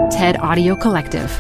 TED Audio Collective.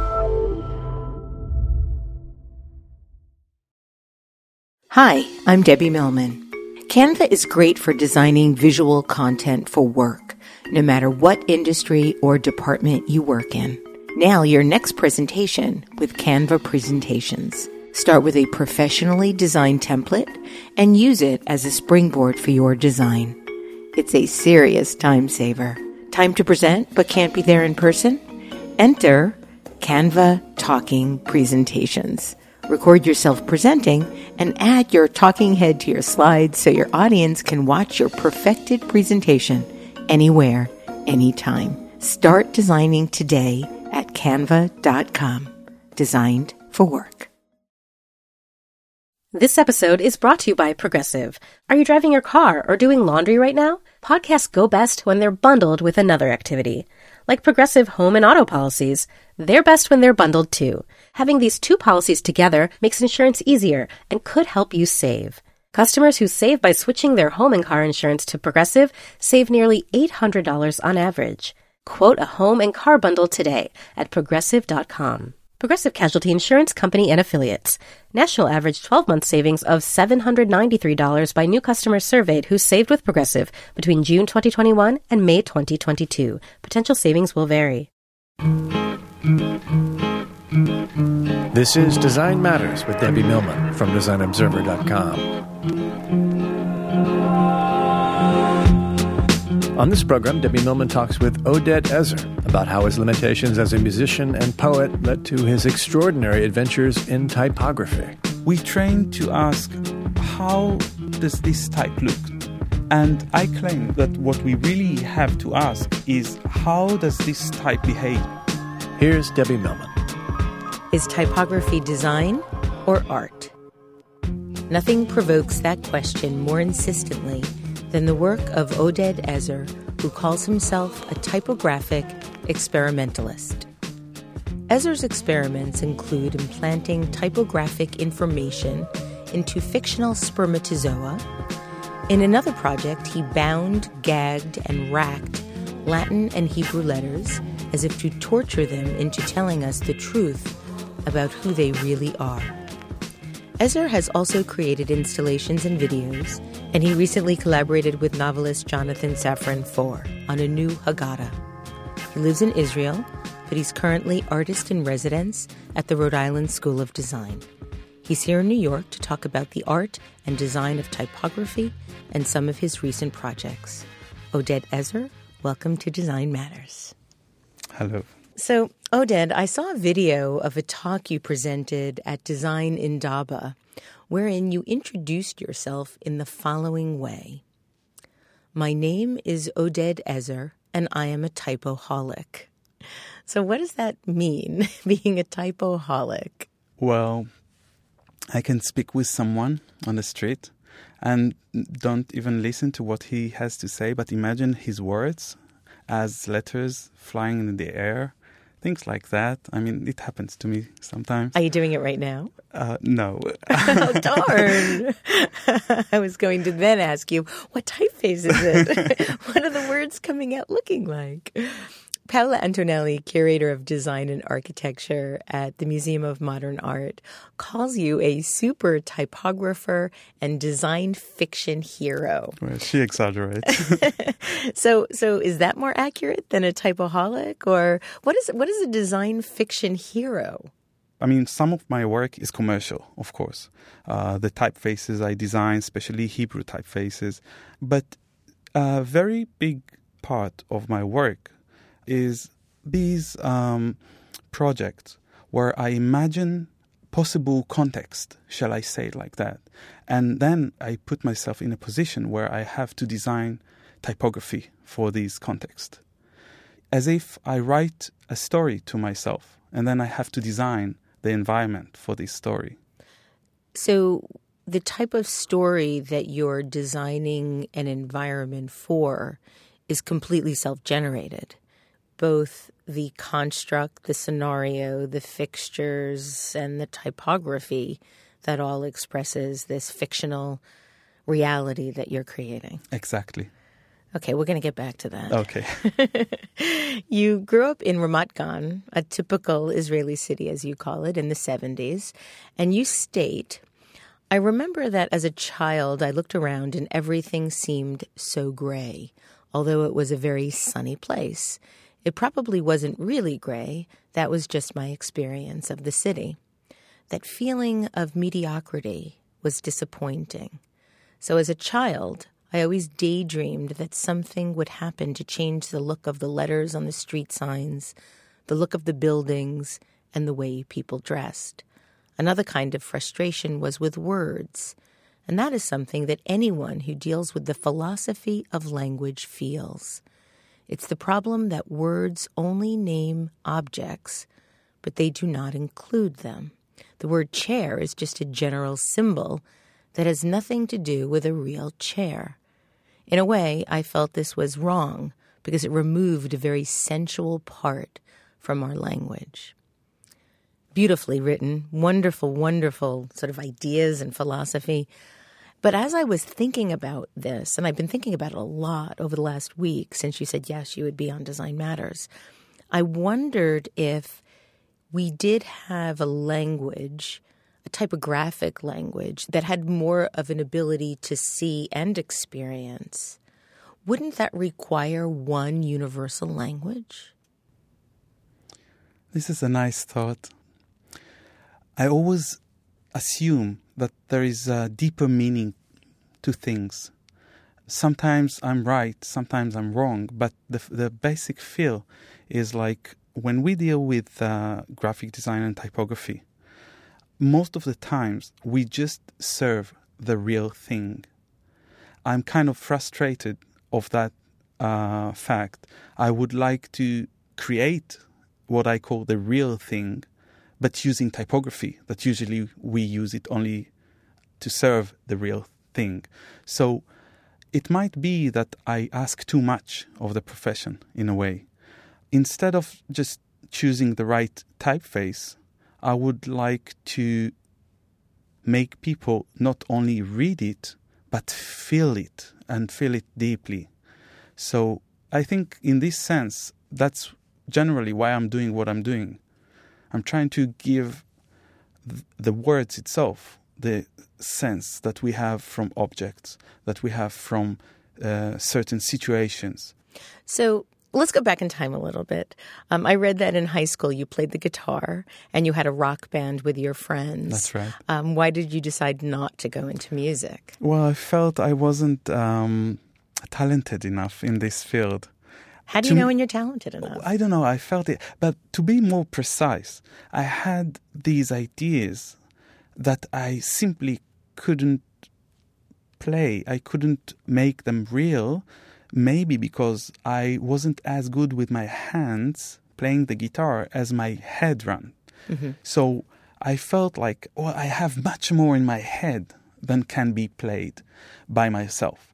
Hi, I'm Debbie Millman. Canva is great for designing visual content for work, no matter what industry or department you work in. Now, your next presentation with Canva Presentations. Start with a professionally designed template and use it as a springboard for your design. It's a serious time saver. Time to present but can't be there in person? Enter Canva Talking Presentations. Record yourself presenting and add your talking head to your slides so your audience can watch your perfected presentation anywhere, anytime. Start designing today at canva.com. Designed for work. This episode is brought to you by Progressive. Are you driving your car or doing laundry right now? Podcasts go best when they're bundled with another activity. Like Progressive home and auto policies, they're best when they're bundled too. Having these two policies together makes insurance easier and could help you save. Customers who save by switching their home and car insurance to Progressive save nearly $800 on average. Quote a home and car bundle today at Progressive.com. Progressive Casualty Insurance Company and Affiliates. National average 12-month savings of $793 by new customers surveyed who saved with Progressive between June 2021 and May 2022. Potential savings will vary. This is Design Matters with Debbie Millman from DesignObserver.com. On this program, Debbie Millman talks with Oded Ezer about how his limitations as a musician and poet led to his extraordinary adventures in typography. We train to ask, how does this type look? And I claim that what we really have to ask is, how does this type behave? Here's Debbie Millman. Is typography design or art? Nothing provokes that question more insistently than the work of Oded Ezer, who calls himself a typographic experimentalist. Ezer's experiments include implanting typographic information into fictional spermatozoa. In another project, he bound, gagged, and racked Latin and Hebrew letters as if to torture them into telling us the truth about who they really are. Ezer has also created installations and videos, and he recently collaborated with novelist Jonathan Safran Foer on a new Haggadah. He lives in Israel, but he's currently artist in residence at the Rhode Island School of Design. He's here in New York to talk about the art and design of typography and some of his recent projects. Oded Ezer, welcome to Design Matters. Hello. So, Oded, I saw a video of a talk you presented at Design Indaba, wherein you introduced yourself in the following way. My name is Oded Ezer, and I am a typoholic. So what does that mean, being a typoholic? Well, I can speak with someone on the street and don't even listen to what he has to say, but imagine his words as letters flying in the air. Things like that. I mean, it happens to me sometimes. Are you doing it right now? No. Oh, darn. I was going to then ask you, what typeface is it? What are the words coming out looking like? Paola Antonelli, curator of design and architecture at the Museum of Modern Art, calls you a super typographer and design fiction hero. Well, she exaggerates. So is that more accurate than a typoholic? Or what is a design fiction hero? I mean, some of my work is commercial, of course. The typefaces I design, especially Hebrew typefaces. But a very big part of my work is these projects where I imagine possible context, shall I say it like that. And then I put myself in a position where I have to design typography for these contexts. As if I write a story to myself, and then I have to design the environment for this story. So the type of story that you're designing an environment for is completely self-generated. Both the construct, the scenario, the fixtures, and the typography that all expresses this fictional reality that you're creating. Exactly. Okay, we're going to get back to that. Okay. You grew up in Ramat Gan, a typical Israeli city, as you call it, in the 70s. And you state, I remember that as a child, I looked around and everything seemed so gray, although it was a very sunny place. It probably wasn't really gray. That was just my experience of the city. That feeling of mediocrity was disappointing. So as a child, I always daydreamed that something would happen to change the look of the letters on the street signs, the look of the buildings, and the way people dressed. Another kind of frustration was with words, and that is something that anyone who deals with the philosophy of language feels. It's the problem that words only name objects, but they do not include them. The word chair is just a general symbol that has nothing to do with a real chair. In a way, I felt this was wrong because it removed a very sensual part from our language. Beautifully written, wonderful, wonderful sort of ideas and philosophy. But as I was thinking about this, and I've been thinking about it a lot over the last week since you said, yes, you would be on Design Matters, I wondered if we did have a language, a typographic language, that had more of an ability to see and experience. Wouldn't that require one universal language? This is a nice thought. I always assume that there is a deeper meaning to things. Sometimes I'm right, sometimes I'm wrong, but the basic feel is like when we deal with graphic design and typography, most of the times we just serve the real thing. I'm kind of frustrated of that fact. I would like to create what I call the real thing, but using typography, that usually we use it only to serve the real thing. So it might be that I ask too much of the profession in a way. Instead of just choosing the right typeface, I would like to make people not only read it, but feel it and feel it deeply. So I think in this sense, that's generally why I'm doing what I'm doing. I'm trying to give the words itself the sense that we have from objects, that we have from certain situations. So let's go back in time a little bit. I read that in high school you played the guitar and you had a rock band with your friends. That's right. Why did you decide not to go into music? Well, I felt I wasn't talented enough in this field. How do you know when you're talented enough? I don't know. I felt it. But to be more precise, I had these ideas that I simply couldn't play. I couldn't make them real, maybe because I wasn't as good with my hands playing the guitar as my head ran. Mm-hmm. So I felt like, well, I have much more in my head than can be played by myself.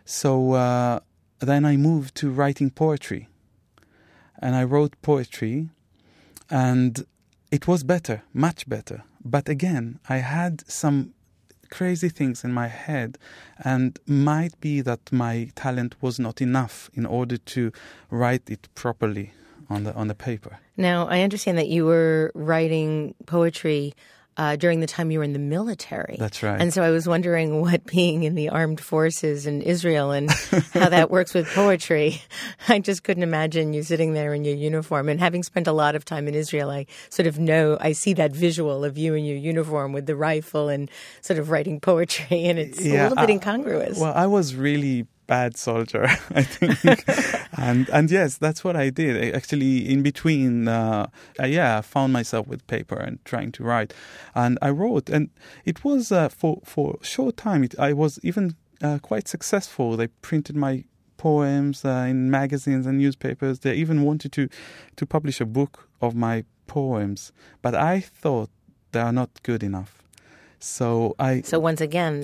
So then I moved to writing poetry. And I wrote poetry, and it was better, much better. But again, I had some crazy things in my head, and might be that my talent was not enough in order to write it properly on the paper. Now, I understand that you were writing poetry during the time you were in the military. That's right. And so I was wondering what being in the armed forces in Israel and how that works with poetry. I just couldn't imagine you sitting there in your uniform. And having spent a lot of time in Israel, I sort of know, I see that visual of you in your uniform with the rifle and sort of writing poetry. And it's a little bit incongruous. Well, I was really bad soldier, I think. and yes, that's what I did. Actually, in between, I found myself with paper and trying to write. And I wrote, and it was for a short time, I was even quite successful. They printed my poems in magazines and newspapers. They even wanted to publish a book of my poems. But I thought they are not good enough. So once again,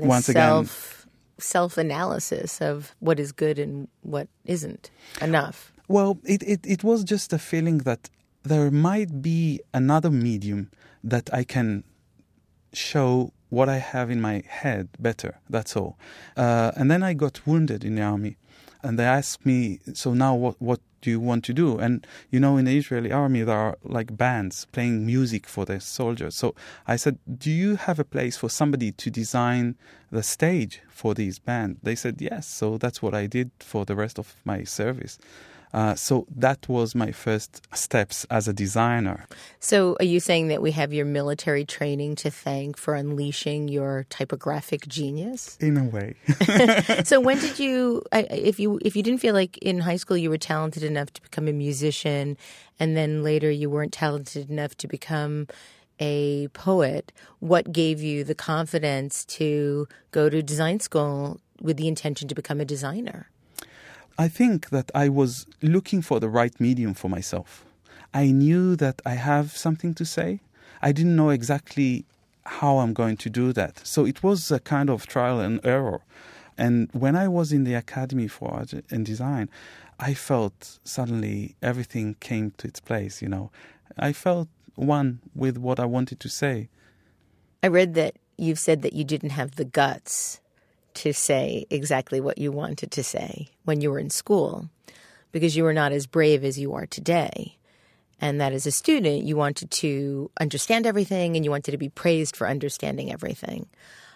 self-analysis of what is good and what isn't enough. Well, it was just a feeling that there might be another medium that I can show what I have in my head better. That's all. And then I got wounded in the army. And they asked me, so now what do you want to do? And, in the Israeli army, there are like bands playing music for their soldiers. So I said, do you have a place for somebody to design the stage for these bands? They said, yes. So that's what I did for the rest of my service. So that was my first steps as a designer. So are you saying that we have your military training to thank for unleashing your typographic genius? In a way. So when did you, if you didn't feel like in high school you were talented enough to become a musician, and then later you weren't talented enough to become a poet, what gave you the confidence to go to design school with the intention to become a designer? I think that I was looking for the right medium for myself. I knew that I have something to say. I didn't know exactly how I'm going to do that. So it was a kind of trial and error. And when I was in the Academy for Art and Design, I felt suddenly everything came to its place, I felt one with what I wanted to say. I read that you've said that you didn't have the guts to say exactly what you wanted to say when you were in school, because you were not as brave as you are today. And that as a student, you wanted to understand everything and you wanted to be praised for understanding everything.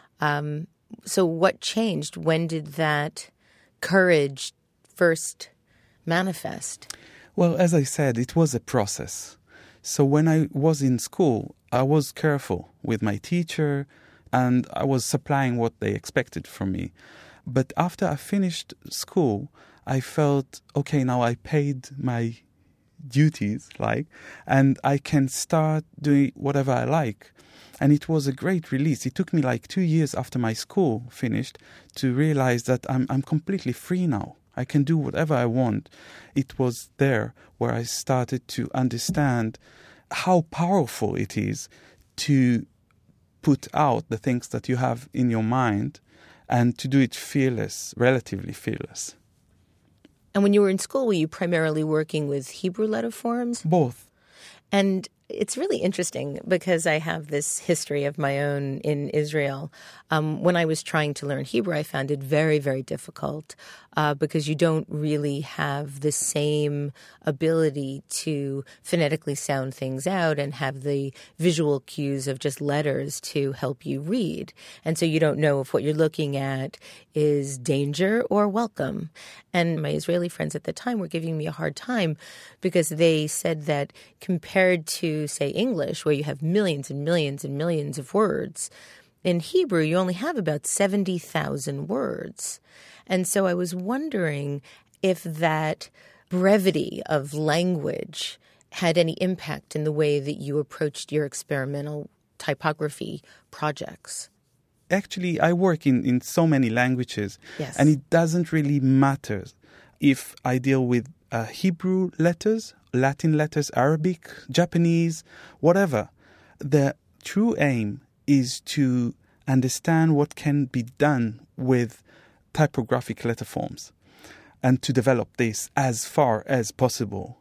So what changed? When did that courage first manifest? Well, as I said, it was a process. So when I was in school, I was careful with my teacher, and I was supplying what they expected from me. But after I finished school, I felt, okay, now I paid my duties, and I can start doing whatever I like. And it was a great release. It took me 2 years after my school finished to realize that I'm completely free now. I can do whatever I want. It was there where I started to understand how powerful it is to put out the things that you have in your mind and to do it relatively fearless. And when you were in school, were you primarily working with Hebrew letter forms? Both. And it's really interesting because I have this history of my own in Israel. When I was trying to learn Hebrew, I found it very, very difficult because you don't really have the same ability to phonetically sound things out and have the visual cues of just letters to help you read. And so you don't know if what you're looking at is danger or welcome. And my Israeli friends at the time were giving me a hard time because they said that compared to, say, English, where you have millions and millions and millions of words, in Hebrew, you only have about 70,000 words. And so I was wondering if that brevity of language had any impact in the way that you approached your experimental typography projects. Actually, I work in so many languages, yes. And it doesn't really matter if I deal with Hebrew letters, Latin letters, Arabic, Japanese, whatever. The true aim is to understand what can be done with typographic letter forms and to develop this as far as possible.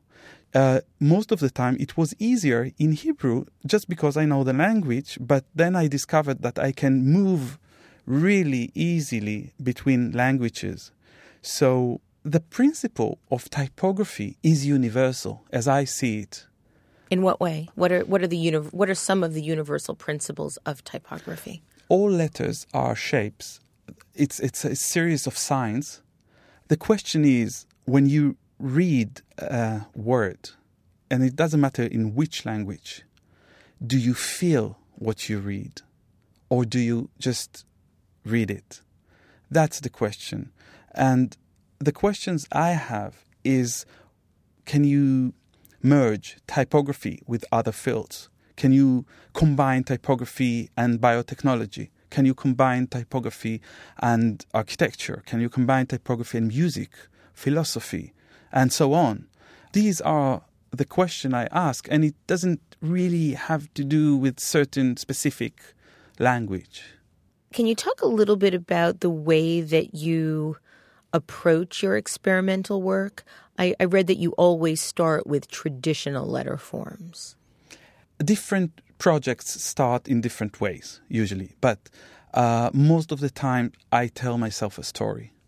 Most of the time it was easier in Hebrew just because I know the language, but then I discovered that I can move really easily between languages. So the principle of typography is universal as I see it. In what way? What are some of the universal principles of typography? All letters are shapes. It's a series of signs. The question is, when you read a word, and it doesn't matter in which language, do you feel what you read? Or do you just read it? That's the question. And the questions I have is, can you merge typography with other fields? Can you combine typography and biotechnology? Can you combine typography and architecture? Can you combine typography and music, philosophy, and so on? These are the question I ask, and it doesn't really have to do with certain specific language. Can you talk a little bit about the way that you approach your experimental work? I read that you always start with traditional letter forms. Different projects start in different ways, usually. But most of the time, I tell myself a story.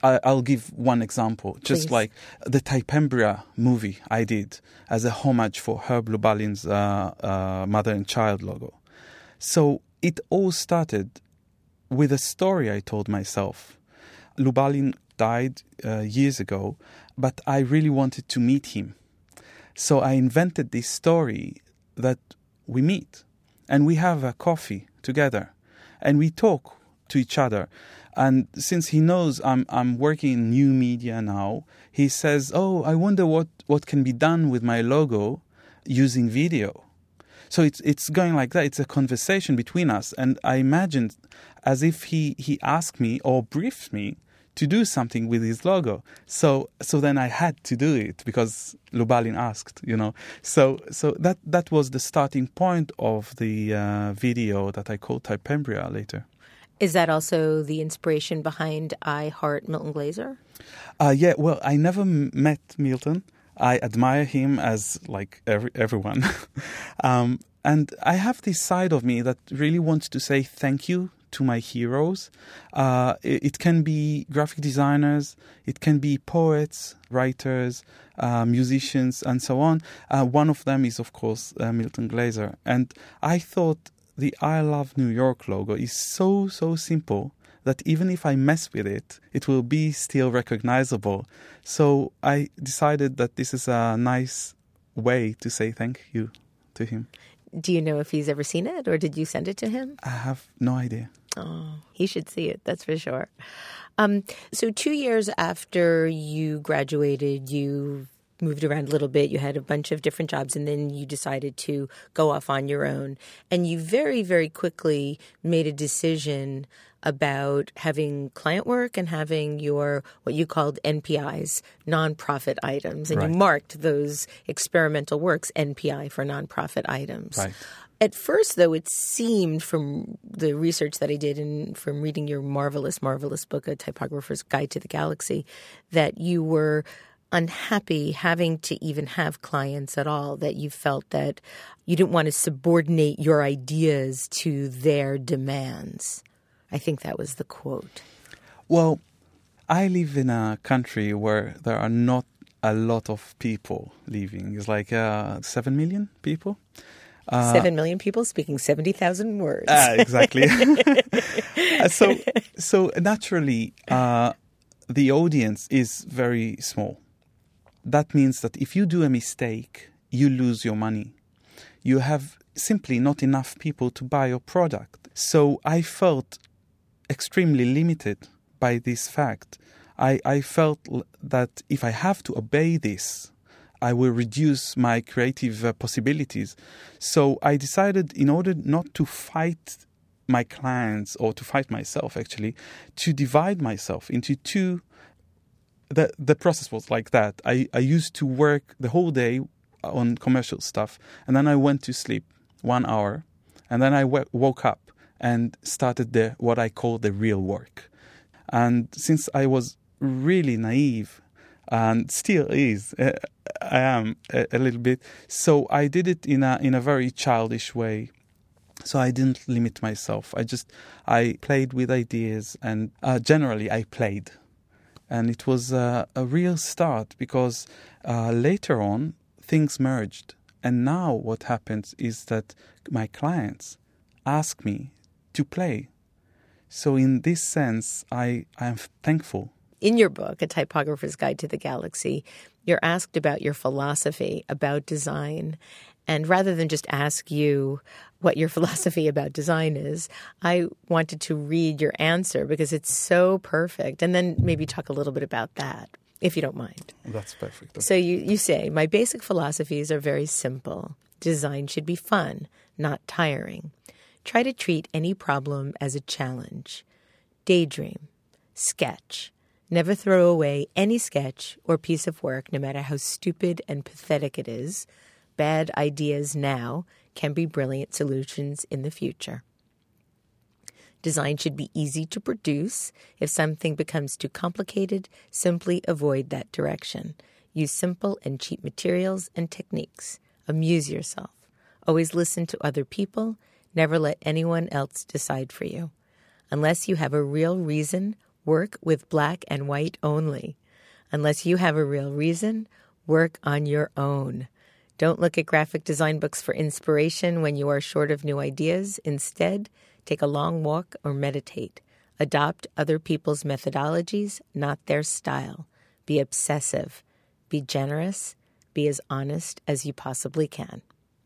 I'll give one example. Just Please. like the Typembria movie I did as a homage for Herb Lubalin's Mother and Child logo. So it all started with a story I told myself. Lubalin died years ago, but I really wanted to meet him. So I invented this story that we meet and we have a coffee together and we talk to each other. And since he knows I'm working in new media now, he says, "Oh, I wonder what can be done with my logo using video." So it's going like that. It's a conversation between us. And I imagined as if he asked me or briefed me to do something with his logo. So then I had to do it because Lubalin asked, So that was the starting point of the video that I called Typembria later. Is that also the inspiration behind I Heart Milton Glaser? Yeah, well, I never met Milton. I admire him as like everyone. And I have this side of me that really wants to say thank you to my heroes. It can be graphic designers, it can be poets, writers, musicians, and so on. One of them is, of course, Milton Glaser. And I thought the I Love New York logo is so simple that even if I mess with it, it will be still recognizable. So I decided that this is a nice way to say thank you to him. Do you know if he's ever seen it, or did you send it to him? I have no idea. Oh, he should see it, that's for sure. So 2 years after you graduated, you moved around a little bit. You had a bunch of different jobs, and then you decided to go off on your own. And you very, very quickly made a decision about having client work and having your, what you called NPIs, nonprofit items. And Right. you marked those experimental works NPI for nonprofit items. Right. At first, though, it seemed from the research that I did and from reading your marvelous, marvelous book, A Typographer's Guide to the Galaxy, that you were unhappy having to even have clients at all, that you felt that you didn't want to subordinate your ideas to their demands. I think that was the quote. Well, I live in a country where there are not a lot of people living. It's like 7 million people. 7 million people speaking 70,000 words. Exactly. So naturally, the audience is very small. That means that if you do a mistake, you lose your money. You have simply not enough people to buy your product. So I felt extremely limited by this fact. I felt that if I have to obey this, I will reduce my creative possibilities. So I decided, in order not to fight my clients, or to fight myself actually, to divide myself into two. The process was like that. I used to work the whole day on commercial stuff, and then I went to sleep 1 hour, and then I woke up and started what I call the real work. And since I was really naive, and still is, I am a little bit, so I did it in a very childish way. So I didn't limit myself. I played with ideas, and generally I played. And it was a real start, because later on things merged. And now what happens is that my clients ask me to play. So in this sense, I am thankful. In your book, A Typographer's Guide to the Galaxy, you're asked about your philosophy about design. And rather than just ask you what your philosophy about design is, I wanted to read your answer because it's so perfect. And then maybe talk a little bit about that, if you don't mind. That's perfect. So you say, my basic philosophies are very simple. Design should be fun, not tiring. Try to treat any problem as a challenge. Daydream. Sketch. Never throw away any sketch or piece of work, no matter how stupid and pathetic it is. Bad ideas now can be brilliant solutions in the future. Design should be easy to produce. If something becomes too complicated, simply avoid that direction. Use simple and cheap materials and techniques. Amuse yourself. Always listen to other people. Never let anyone else decide for you. Unless you have a real reason Work with black and white only. Unless you have a real reason, work on your own. Don't look at graphic design books for inspiration when you are short of new ideas. Instead, take a long walk or meditate. Adopt other people's methodologies, not their style. Be obsessive. Be generous. Be as honest as you possibly can.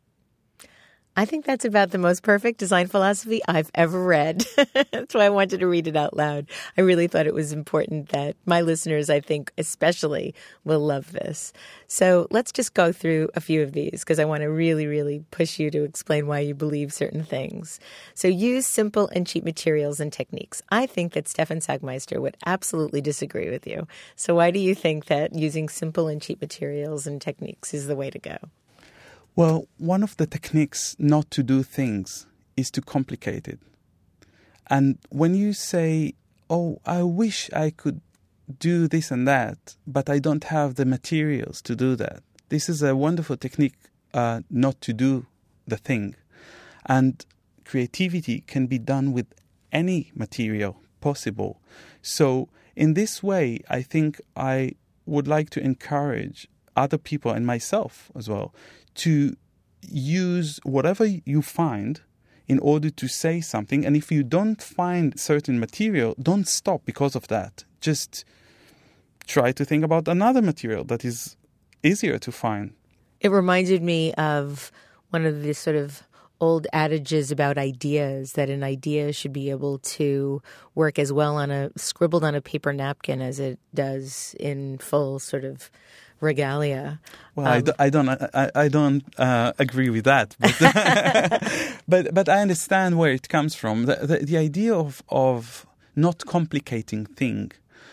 I think that's about the most perfect design philosophy I've ever read. That's why I wanted to read it out loud. I really thought it was important that my listeners, I think especially, will love this. So let's just go through a few of these because I want to really, really push you to explain why you believe certain things. So use simple and cheap materials and techniques. I think that Stefan Sagmeister would absolutely disagree with you. So why do you think that using simple and cheap materials and techniques is the way to go? Well, one of the techniques not to do things is to complicate it. And when you say, oh, I wish I could do this and that, but I don't have the materials to do that. This is a wonderful technique not to do the thing. And creativity can be done with any material possible. So in this way, I think I would like to encourage other people and myself as well to use whatever you find in order to say something. And if you don't find certain material, don't stop because of that. Just try to think about another material that is easier to find. It reminded me of one of the sort of old adages about ideas, that an idea should be able to work as well scribbled on a paper napkin as it does in full sort of regalia. Well, I don't agree with that, but I understand where it comes from. The idea of not complicating thing.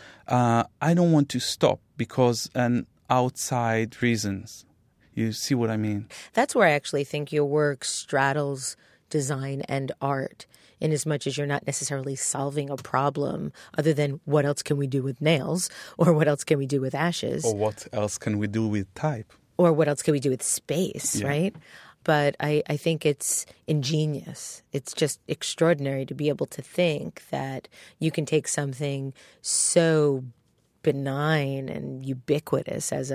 I don't want to stop because an outside reasons. You see what I mean? That's where I actually think your work straddles design and art, in as much as you're not necessarily solving a problem other than what else can we do with nails, or what else can we do with ashes, or what else can we do with type, or what else can we do with space, yeah. Right? But I think it's ingenious. It's just extraordinary to be able to think that you can take something so benign and ubiquitous as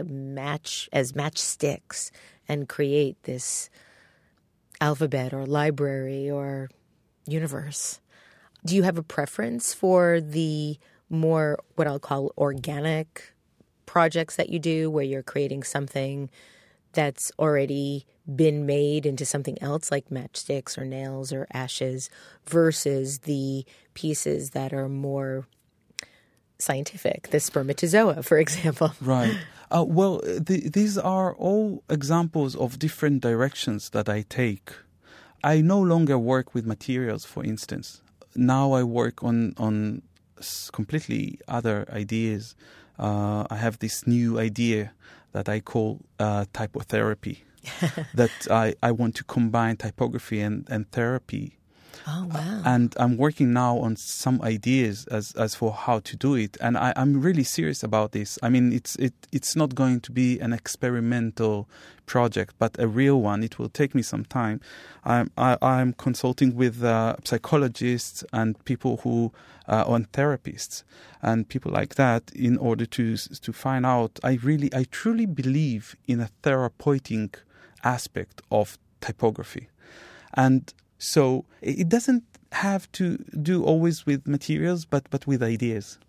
matchsticks and create this alphabet or library or universe. Do you have a preference for the more what I'll call organic projects that you do, where you're creating something that's already been made into something else like matchsticks or nails or ashes, versus the pieces that are more scientific, the spermatozoa, for example? Right. Well, these are all examples of different directions that I take. I no longer work with materials, for instance. Now I work on completely other ideas. I have this new idea that I call typotherapy, that I want to combine typography and therapy. Oh, wow. And I'm working now on some ideas as for how to do it. And I'm really serious about this. I mean, it's not going to be an experimental project, but a real one. It will take me some time. I'm consulting with psychologists and people who on therapists and people like that in order to find out. I truly believe in a therapeutic aspect of typography. And so it doesn't have to do always with materials, but with ideas.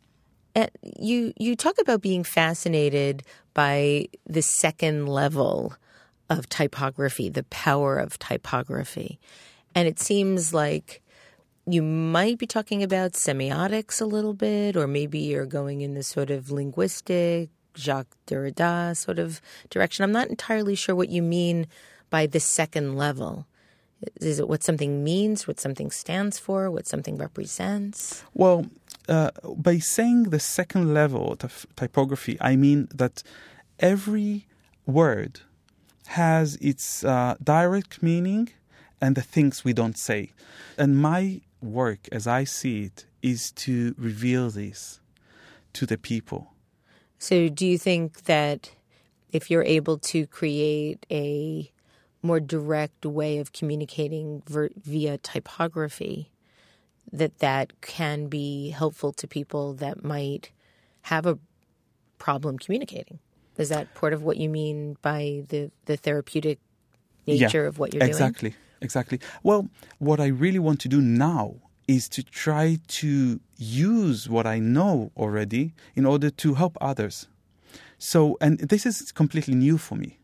You talk about being fascinated by the second level of typography, the power of typography. And it seems like you might be talking about semiotics a little bit, or maybe you're going in this sort of linguistic, Jacques Derrida sort of direction. I'm not entirely sure what you mean by the second level. Is it what something means, what something stands for, what something represents? Well, by saying the second level of typography, I mean that every word has its direct meaning and the things we don't say. And my work, as I see it, is to reveal this to the people. So do you think that if you're able to create a more direct way of communicating via typography, that can be helpful to people that might have a problem communicating. Is that part of what you mean by the therapeutic nature of what you're doing? Exactly. Well, what I really want to do now is to try to use what I know already in order to help others. So, and this is completely new for me.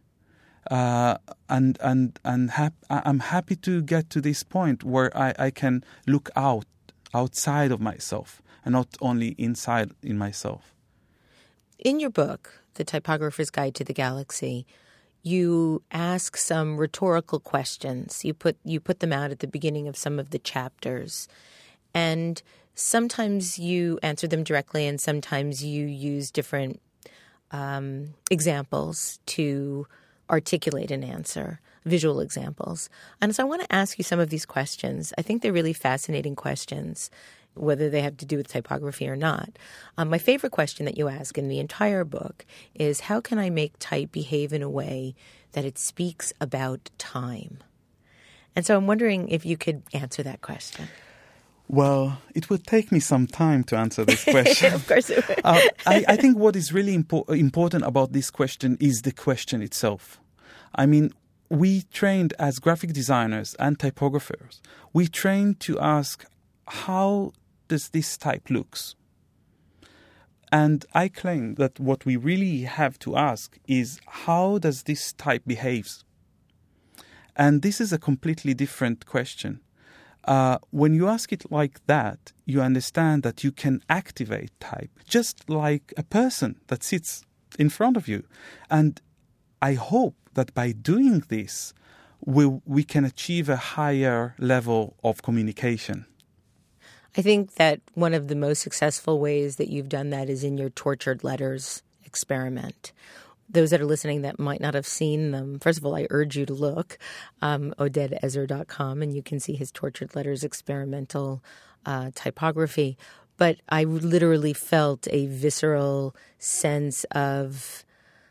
I'm happy to get to this point where I can look outside of myself and not only inside in myself. In your book, The Typographer's Guide to the Galaxy, you ask some rhetorical questions. You put them out at the beginning of some of the chapters. And sometimes you answer them directly, and sometimes you use different examples to articulate an answer, visual examples. And so I want to ask you some of these questions. I think they're really fascinating questions, whether they have to do with typography or not. My favorite question that you ask in the entire book is, how can I make type behave in a way that it speaks about time? And so I'm wondering if you could answer that question. Well, it would take me some time to answer this question. Of course it would. I think what is really important about this question is the question itself. I mean, we trained as graphic designers and typographers. We trained to ask, how does this type looks? And I claim that what we really have to ask is, how does this type behaves? And this is a completely different question. When you ask it like that, you understand that you can activate type, just like a person that sits in front of you. And I hope that by doing this, we can achieve a higher level of communication. I think that one of the most successful ways that you've done that is in your Tortured Letters experiment. Those that are listening that might not have seen them, first of all, I urge you to look, odedezer.com, and you can see his Tortured Letters experimental typography. But I literally felt a visceral sense of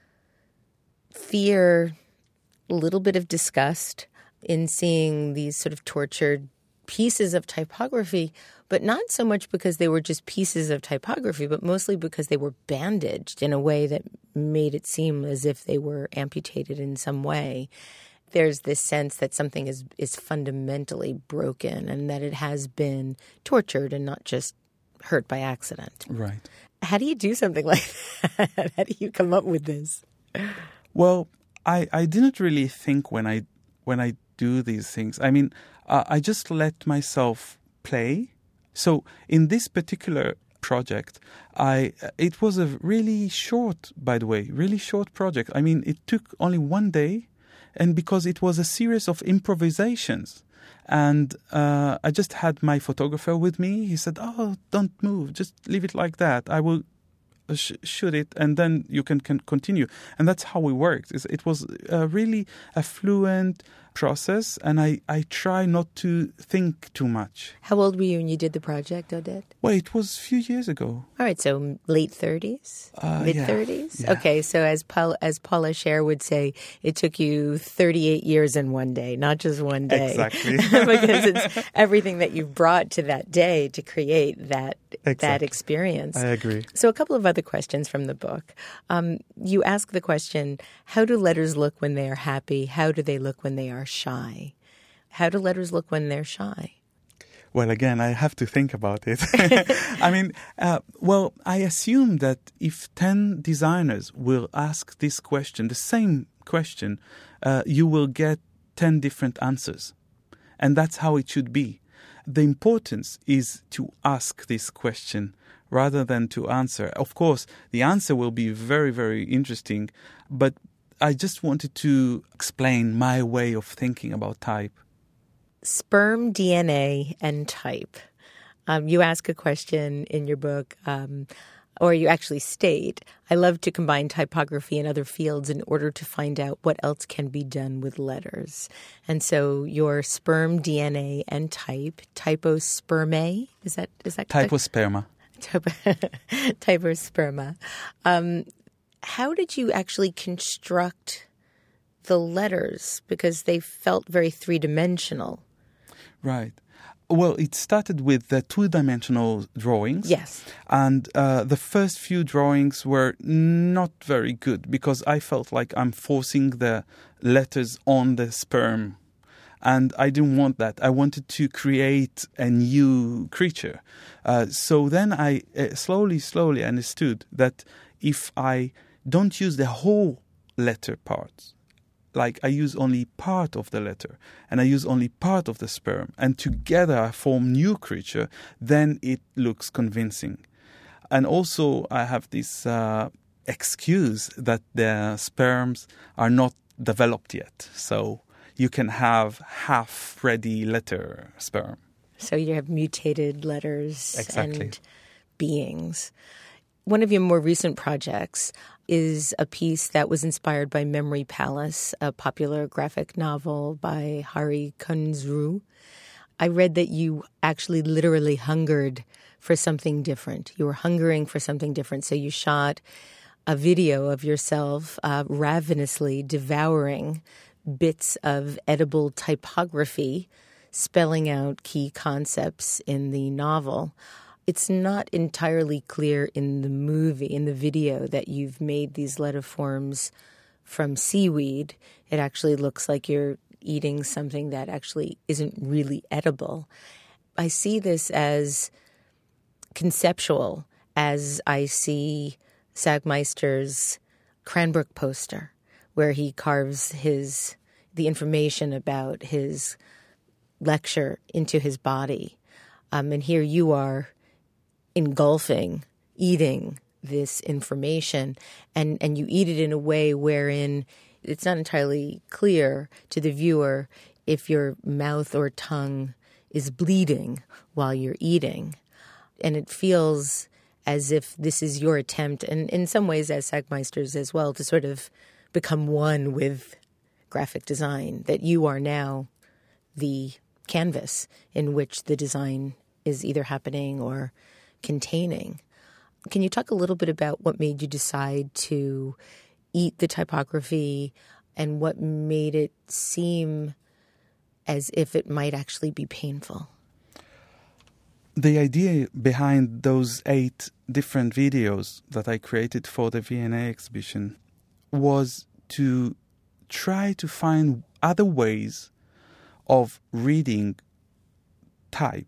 fear, a little bit of disgust in seeing these sort of tortured pieces of typography, but not so much because they were just pieces of typography, but mostly because they were bandaged in a way that made it seem as if they were amputated in some way. There's this sense that something is fundamentally broken and that it has been tortured and not just hurt by accident. Right. How do you do something like that? How do you come up with this? Well, I didn't really think when I do these things. I mean, I just let myself play. So in this particular project, it was a really short project. I mean, it took only one day, and because it was a series of improvisations. And I just had my photographer with me. He said, "Oh, don't move. Just leave it like that. I will shoot it, and then you can continue." And that's how we worked. It was really a fluent process, and I try not to think too much. How old were you when you did the project, Oded? Well, it was a few years ago. All right, so late 30s? Mid-30s? Yeah. Okay, so as Paula Scher would say, it took you 38 years in one day, not just one day. Exactly. Because it's everything that you've brought to that day to create that experience. I agree. So a couple of other questions from the book. You ask the question, how do letters look when they are happy? How do they look when they are shy? How do letters look when they're shy? Well, again, I have to think about it. I mean, I assume that if 10 designers will ask this question, the same question, you will get 10 different answers. And that's how it should be. The importance is to ask this question rather than to answer. Of course, the answer will be very, very interesting, but I just wanted to explain my way of thinking about type. Sperm, DNA, and type. You ask a question in your book, or you actually state, I love to combine typography and other fields in order to find out what else can be done with letters. And so your sperm, DNA, and type, typospermae, is that Typosperma. Typosperma. How did you actually construct the letters? Because they felt very three-dimensional. Right. Well, it started with the two-dimensional drawings. Yes. And the first few drawings were not very good because I felt like I'm forcing the letters on the sperm. And I didn't want that. I wanted to create a new creature. So then I slowly understood that if I don't use the whole letter parts, like I use only part of the letter and I use only part of the sperm, and together I form new creature, then it looks convincing. And also I have this excuse that the sperms are not developed yet. So you can have half-ready letter sperm. So you have mutated letters Exactly. and beings. One of your more recent projects is a piece that was inspired by Memory Palace, a popular graphic novel by Hari Kunzru. I read that you actually literally hungered for something different. You were hungering for something different. So you shot a video of yourself ravenously devouring bits of edible typography, spelling out key concepts in the novel. It's not entirely clear in the movie, in the video, that you've made these letterforms from seaweed. It actually looks like you're eating something that actually isn't really edible. I see this as conceptual as I see Sagmeister's Cranbrook poster, where he carves the information about his lecture into his body. And here you are engulfing, eating this information, and you eat it in a way wherein it's not entirely clear to the viewer if your mouth or tongue is bleeding while you're eating. And it feels as if this is your attempt, and in some ways as Sagmeister's as well, to sort of become one with graphic design, that you are now the canvas in which the design is either happening or containing. Can you talk a little bit about what made you decide to eat the typography and what made it seem as if it might actually be painful? The idea behind those 8 different videos that I created for the V&A exhibition was to try to find other ways of reading type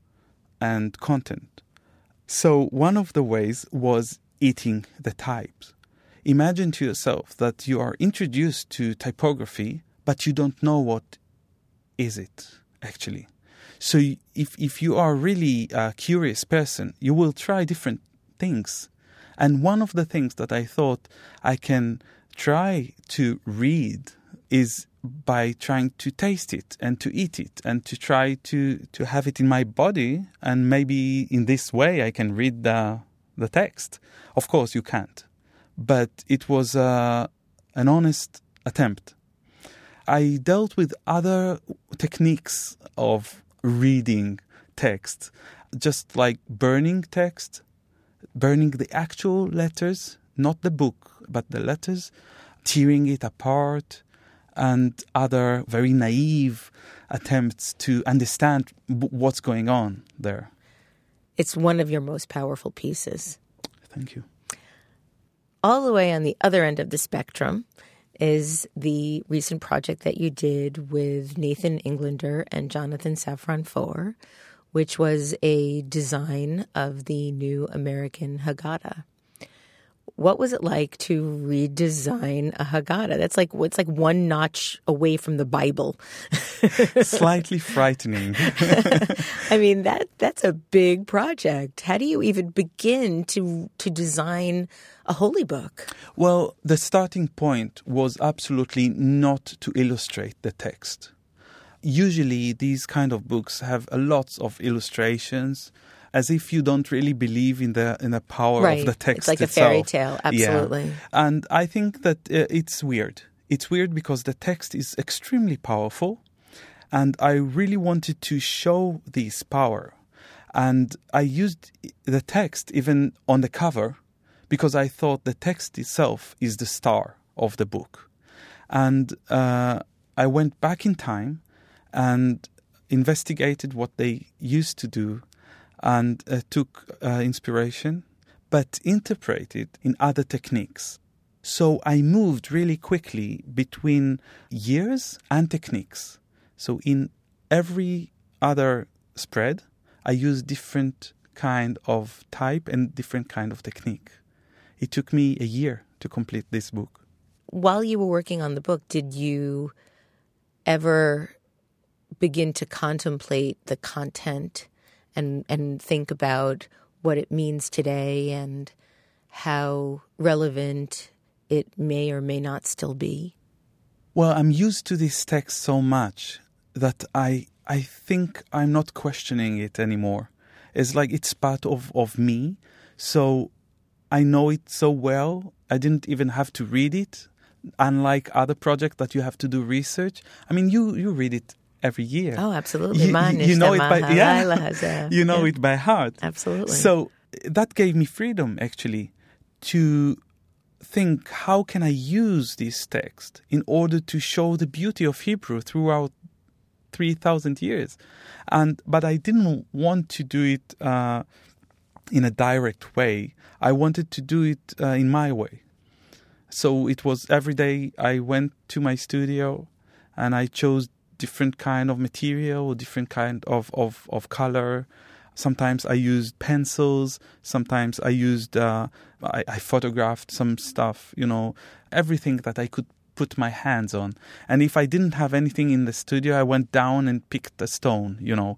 and content. So one of the ways was eating the types. Imagine to yourself that you are introduced to typography, but you don't know what is it actually. So if you are really a curious person, you will try different things. And one of the things that I thought I can try to read is by trying to taste it and to eat it and to try to have it in my body, and maybe in this way I can read the text. Of course you can't, but it was an honest attempt. I dealt with other techniques of reading text, just like burning text, burning the actual letters, not the book, but the letters, tearing it apart, and other very naive attempts to understand what's going on there. It's one of your most powerful pieces. Thank you. All the way on the other end of the spectrum is the recent project that you did with Nathan Englander and Jonathan Safran Foer, which was a design of the new American Haggadah. What was it like to redesign a Haggadah? It's like one notch away from the Bible. Slightly frightening. I mean, that's a big project. How do you even begin to design a holy book? Well, the starting point was absolutely not to illustrate the text. Usually these kind of books have lots of illustrations, as if you don't really believe in the power of the text itself. It's like a fairy tale, absolutely. Yeah. And I think that it's weird. It's weird because the text is extremely powerful, and I really wanted to show this power. And I used the text even on the cover because I thought the text itself is the star of the book. And I went back in time and investigated what they used to do and took inspiration, but interpreted in other techniques. So I moved really quickly between years and techniques. So in every other spread, I used different kind of type and different kind of technique. It took me a year to complete this book. While you were working on the book, did you ever begin to contemplate the content and think about what it means today and how relevant it may or may not still be? Well, I'm used to this text so much that I think I'm not questioning it anymore. It's like it's part of me. So I know it so well. I didn't even have to read it. Unlike other projects that you have to do research. I mean, you read it every year. Oh, absolutely. You know it by you know it by heart. Absolutely. So that gave me freedom, actually, to think, how can I use this text in order to show the beauty of Hebrew throughout 3,000 years? But I didn't want to do it in a direct way. I wanted to do it in my way. So it was every day I went to my studio and I chose different kind of material, different kind of color. Sometimes I used pencils. Sometimes I used, I photographed some stuff, everything that I could put my hands on. And if I didn't have anything in the studio, I went down and picked a stone,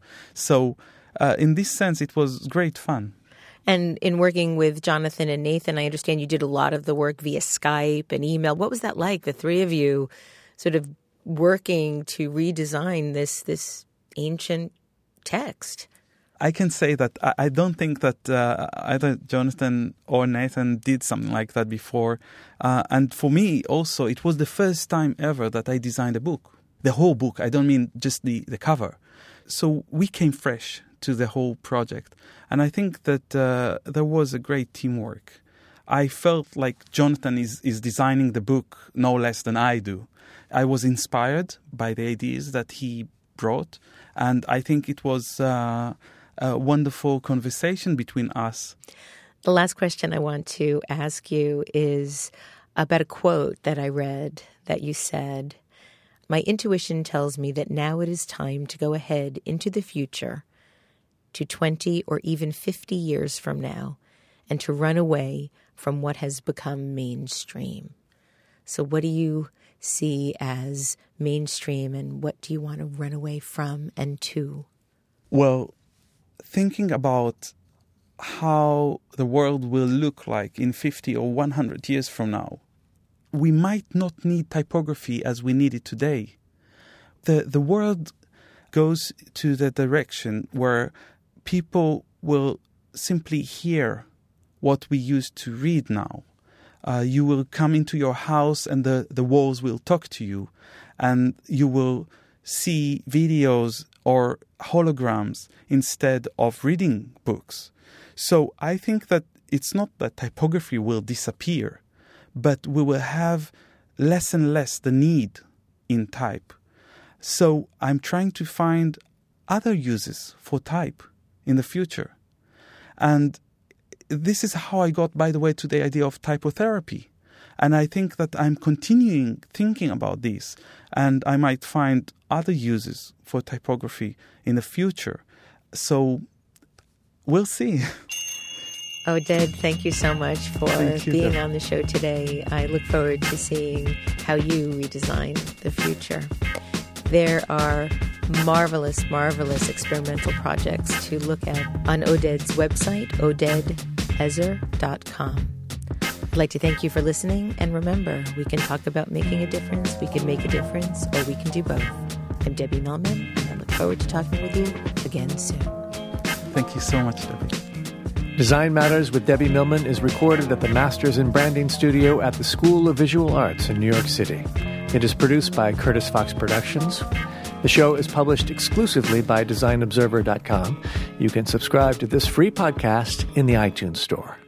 So in this sense, it was great fun. And in working with Jonathan and Nathan, I understand you did a lot of the work via Skype and email. What was that like, the three of you sort of working to redesign this ancient text? I can say that I don't think that either Jonathan or Nathan did something like that before. And for me also, it was the first time ever that I designed a book. The whole book. I don't mean just the cover. So we came fresh to the whole project. And I think that there was a great teamwork. I felt like Jonathan is designing the book no less than I do. I was inspired by the ideas that he brought. And I think it was a wonderful conversation between us. The last question I want to ask you is about a quote that I read that you said, "My intuition tells me that now it is time to go ahead into the future to 20 or even 50 years from now and to run away from what has become mainstream." So what do you see as mainstream and what do you want to run away from and to? Well, thinking about how the world will look like in 50 or 100 years from now, we might not need typography as we need it today. The world goes to the direction where people will simply hear what we used to read now. You will come into your house and the walls will talk to you, and you will see videos or holograms instead of reading books. So I think that it's not that typography will disappear, but we will have less and less the need in type. So I'm trying to find other uses for type in the future. And this is how I got, by the way, to the idea of typotherapy. And I think that I'm continuing thinking about this, and I might find other uses for typography in the future. So we'll see. Oded, thank you so much for being on the show today. I look forward to seeing how you redesign the future. There are marvelous, marvelous experimental projects to look at on Oded's website, odedezer.com. I'd like to thank you for listening, and remember, we can talk about making a difference, we can make a difference, or we can do both. I'm Debbie Millman, and I look forward to talking with you again soon. Thank you so much, Debbie. Design Matters with Debbie Millman is recorded at the Masters in Branding Studio at the School of Visual Arts in New York City. It is produced by Curtis Fox Productions. The show is published exclusively by DesignObserver.com. You can subscribe to this free podcast in the iTunes Store.